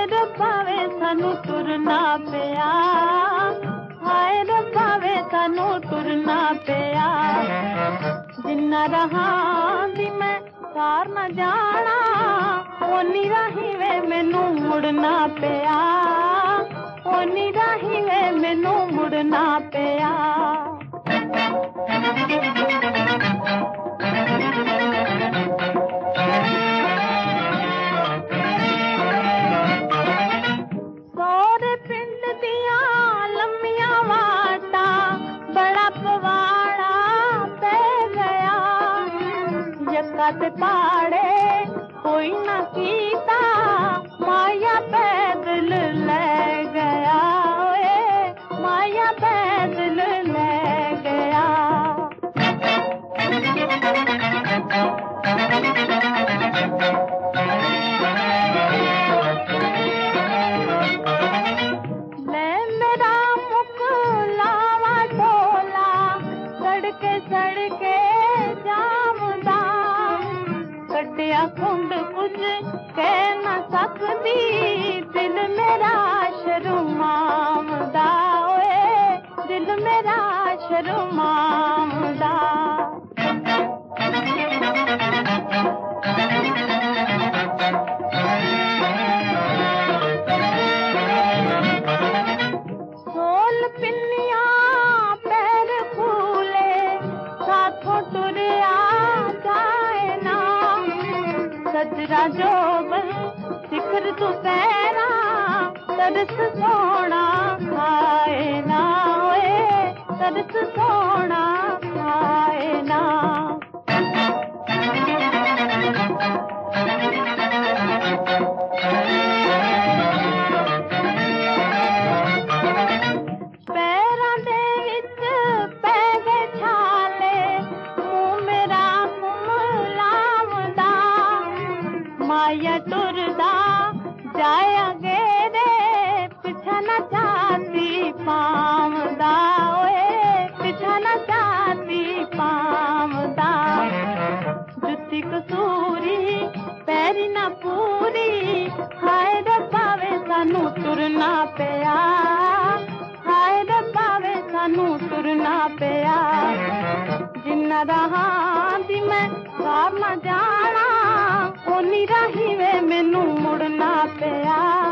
रब्बा वे सानू तुरना पिया, हाय रब्बा वे सानू तुरना पिया। जिन्ना रहा दी मैं सार न जाना, ओनी राही वे मैनू मुड़ना पिया, ओनी राही वे मैनू मुड़ना पिया। सोरे पिंड दिया लम्मिया वाटा बड़ा पवाड़ा पै गया, यक्का ते पाड़े कोई ना कीता, माया पैदल ले गया, माया पैदल ले गया। ले मेरा मुकलावा ढोला सड़के सड़के जामदा, कटिया कुंड कुछ कह न सकती, दिल मेरा शर्मामदा, दिल मेरा शर्मामदा। सोल पिन्निया पैर फूले साथों तुरिया जाए ना, सजरा जोबन शिखर तू पैरा तरस सोना खाए ना, तरस सोना खाए ना। पैरां दे विच पै गए छाले, मुंह मेरा मुमलावदा, माया टुरदा जाया गेरे पिछा न चाहती पावदा, पिछा न चाहती पावदा। जुत्ती कसूरी पैरी न पूरी, हाय रब्बा वे सानू तुरना पिया, हाय रब्बा वे सानू तुरना पिया। जिन्ना रहा दी मैं सार न जाना, ओनी राही वे मैनू मुड़ना पिया।